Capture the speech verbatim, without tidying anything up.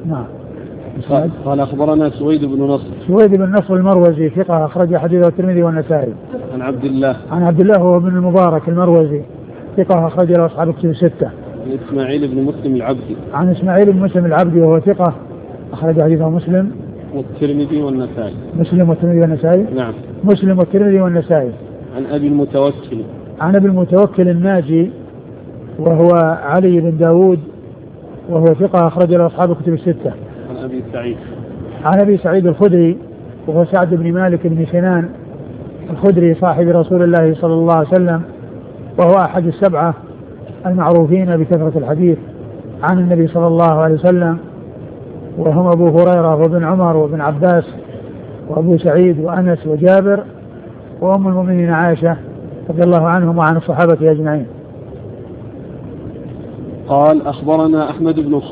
نعم. قال, قال أخبرنا سويد بن نصر. سويد بن نصر المروزي ثقة أخرج حديثه الترمذي والنسائي. عن عبد الله. عن عبد الله هو بن المبارك المروزي ثقة أخرج له أصحاب الكتب الستة. عن إسماعيل بن مسلم العبدي. عن إسماعيل بن مسلم العبدي وهو ثقة أخرج حديثه مسلم والترمذي والنسائي. مسلم والترمذي والنسائي. نعم. مسلم والترمذي والنسائي. عن أبي المتوكل. عن أبي المتوكل الناجي وهو علي بن داود وهو ثقة أخرج له أصحاب الكتب الستة. عن أبي سعيد. عن أبي سعيد الخدري وهو سعد بن مالك بن سنان الخدري صاحب رسول الله صلى الله عليه وسلم وهو أحد السبعة المعروفين بكثرة الحديث عن النبي صلى الله عليه وسلم وهم أبو هريرة وابن عمر وابن عباس وأبو سعيد وأنس وجابر وأم المؤمنين عائشة رضي الله عنهم وعن الصحابة أجمعين. قال أخبرنا أحمد بن